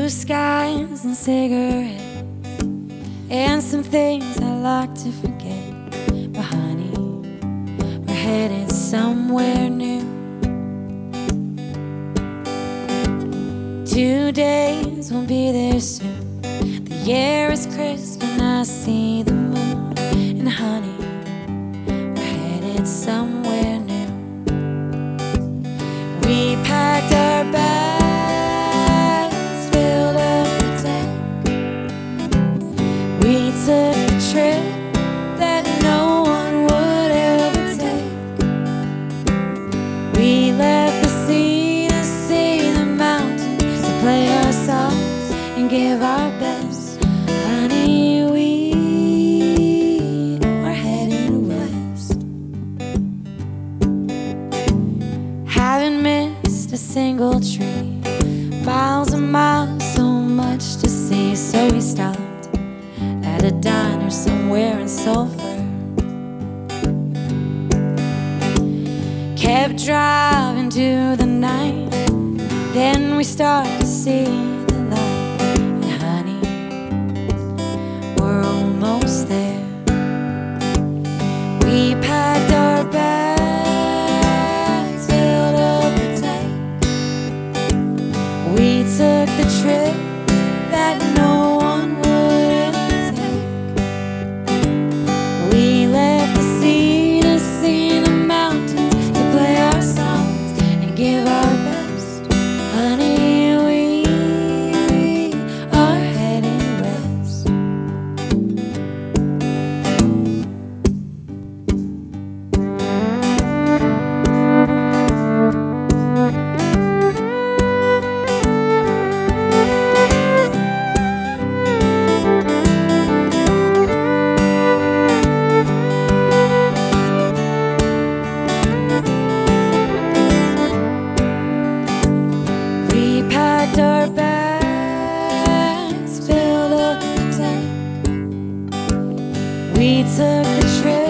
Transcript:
Blue skies and cigarettes and some things I like to forget. But honey, we're headed somewhere new. 2 days we'll be there soon. The air is crisp and I see the moon. And honey, we're headed somewhere new. We packed our bags, filled up the tank. We took a trip that no one would ever take. We left the sea to see the mountains, to play our songs and give our best. Honey, we are headed west. Haven't missed a single tree, miles and miles, so much to see. So we stopped at a diner somewhere in Sulphur, kept driving to the night. Then we started to see the light. And honey, we're almost there. We packed our bags, filled up the tank. We took the trip that no one would ever take. We left the sea to see the mountains, to play our songs and give our best. Honey, we are heading west. We packed our bags, filled up the tank. We took the trip